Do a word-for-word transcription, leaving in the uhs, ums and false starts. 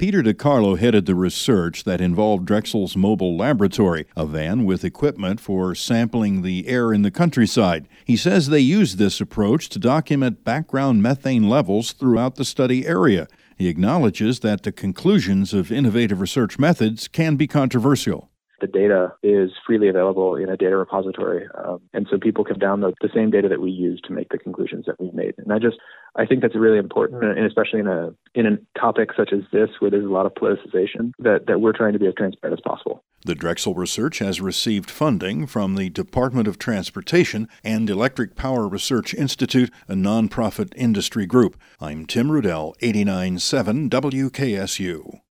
Peter DiCarlo headed the research that involved Drexel's mobile laboratory, a van with equipment for sampling the air in the countryside. He says they used this approach to document background methane levels throughout the study area. He acknowledges that the conclusions of innovative research methods can be controversial. The data is freely available in a data repository, um, and so people can download the same data that we use to make the conclusions that we've made. And I just, I think that's really important, and especially in a in a topic such as this, where there's a lot of politicization, that, that we're trying to be as transparent as possible. The Drexel research has received funding from the Department of Transportation and Electric Power Research Institute, a nonprofit industry group. I'm Tim Rudell, eighty-nine point seven W K S U.